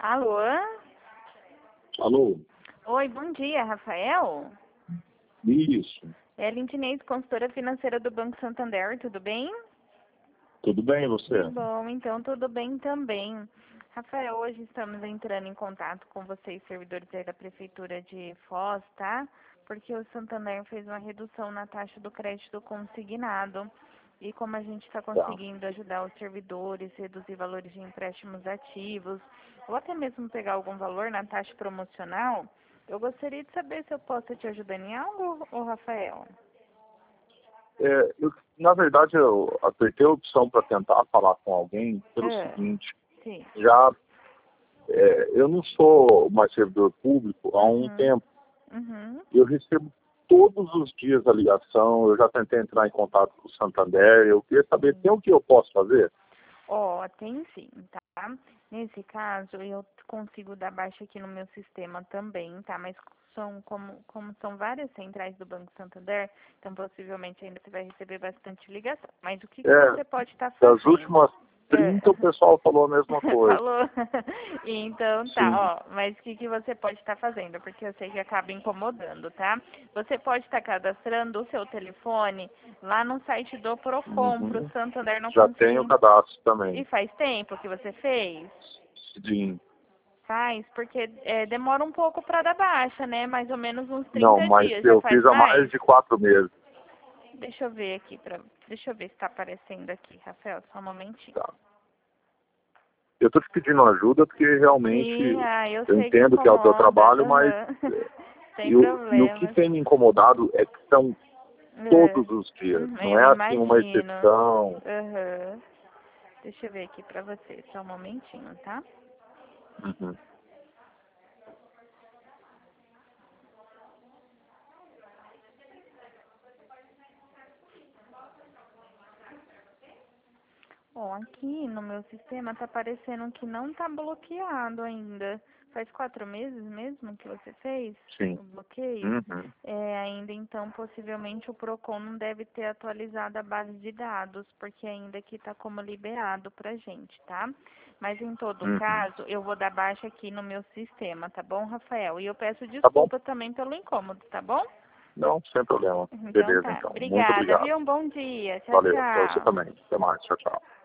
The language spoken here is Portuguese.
Alô? Alô? Oi, bom dia, Rafael? Isso. É a Lindinês, consultora financeira do Banco Santander, tudo bem? Tudo bem, e você? Bom, então tudo bem também. Rafael, hoje estamos entrando em contato com vocês, servidores aí da Prefeitura de Foz, tá? Porque o Santander fez uma redução na taxa do crédito consignado. E como a gente está Tá. conseguindo ajudar os servidores, reduzir valores de empréstimos ativos, ou até mesmo pegar algum valor na taxa promocional, eu gostaria de saber se eu posso te ajudar em algo, ô Rafael. Na verdade, eu apertei a opção para tentar falar com alguém pelo seguinte, Sim. eu não sou mais servidor público há um tempo. Eu recebo todos os dias a ligação, eu já tentei entrar em contato com o Santander, eu queria saber, tem o que eu posso fazer? Tem sim, tá? Nesse caso, eu consigo dar baixa aqui no meu sistema também, tá? Mas como são várias centrais do Banco Santander, então possivelmente ainda você vai receber bastante ligação. Mas o que você pode estar fazendo? Das últimas 30 o pessoal falou a mesma coisa. Falou? Então Sim. tá, mas o que você pode estar fazendo? Porque eu sei que acaba incomodando, tá? Você pode estar cadastrando o seu telefone lá no site do Procon, pro Santander não Já conseguir. tenho cadastro também. E faz tempo que você fez? Sim. Faz, porque demora um pouco para dar baixa, né? Mais ou menos uns 30 Não, mas dias. Já eu faz fiz há mais de 4 meses. Deixa eu ver aqui, deixa eu ver se está aparecendo aqui, Rafael, só um momentinho. Tá. Eu estou te pedindo ajuda porque realmente Sim, eu eu sei entendo que é o teu trabalho, mas Sem e o que problemas. tem me incomodado é que são todos os dias, não é Eu assim uma imagino. exceção. Deixa eu ver aqui para você, só um momentinho, tá? Uhum. Bom, aqui no meu sistema tá aparecendo que não tá bloqueado ainda. Faz 4 meses mesmo que você fez Sim. o bloqueio? Ainda então, possivelmente o Procon não deve ter atualizado a base de dados, porque ainda aqui tá como liberado pra gente, tá? Mas em todo caso, eu vou dar baixa aqui no meu sistema, tá bom, Rafael? E eu peço Tá bom? desculpa também pelo incômodo, tá bom? Não, sem problema. Então Beleza, tá. então. Muito Obrigada, obrigado. viu? Um bom dia. Tchau, Valeu. Pra você tchau. também. Até mais. Tchau, tchau.